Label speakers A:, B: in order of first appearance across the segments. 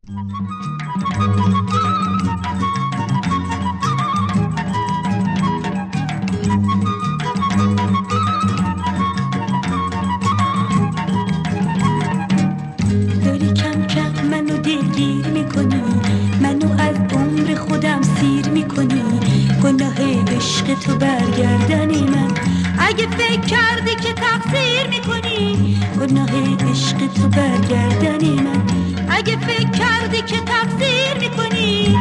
A: داری کم کم منو دلگیر میکنی، منو از عمر خودم سیر میکنی. گناه عشق تو برگردن من، اگه فکر کردی که تقصیر میکنی. گناه عشق تو برگردن من، اگه فکر کردی که تقصیر میکنی.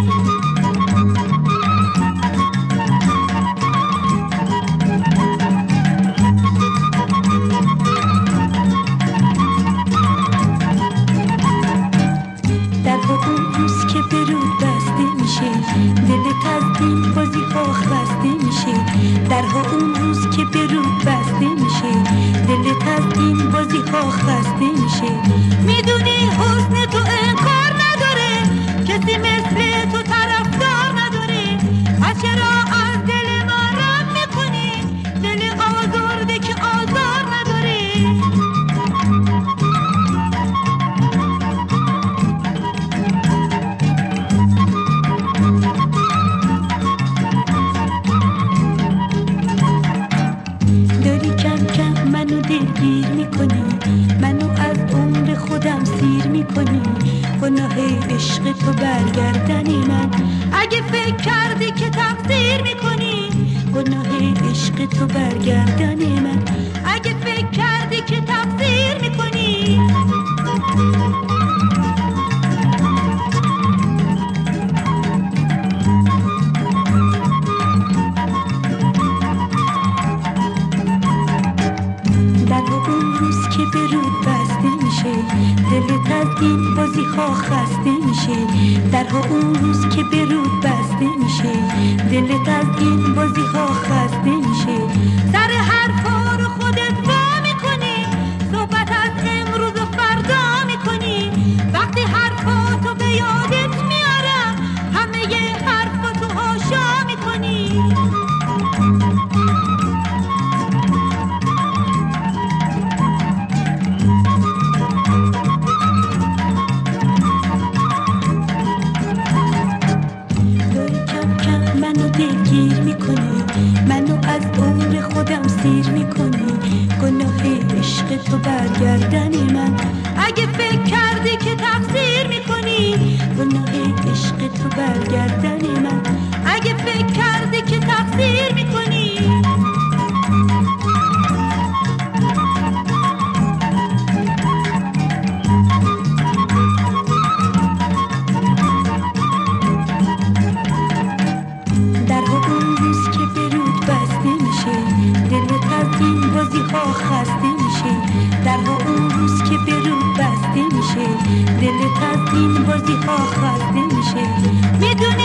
A: درها اون روز که به رود بسته میشه، دلت از این بازی ها خسته میشه. میدونی حسن تو انکار نداره، کسی مثل تو طرفدار نداره. پس چرا از دل ما رد میکنی، دل آزرده که آزار نداره. دلگیر میکنی، منو از عمر خودم سیر میکنی. گناه عشق تو برگردن من، اگه فکر کردی که تقصیر میکنی. گناه عشق تو برگردن من، اگه فکر کردی که تقصیر میکنی. دلت از این بازی ها خسته میشه، درها اون روز که به رود بسته میشه. دلت از این بازی ها خسته میشه، سر حرفا رو خودت وا میکنی. صحبت از امروز و فردا میکنی. وقتی حرفا تو به یادت میارم، همه حرفا تو هاشا میکنی. دلگیر میکنی، منو از عمر خودم سیر میکنی. گناه عشق تو برگردن من، اگه فکر کردی که تقصیر میکنی. گناه عشق تو برگردن من، اگه فکر کردی که تقصیر میکنی. خسته میشه، درها اون روز که به رود بسته میشه. دلت از این بازی ها خسته میشه. میدونی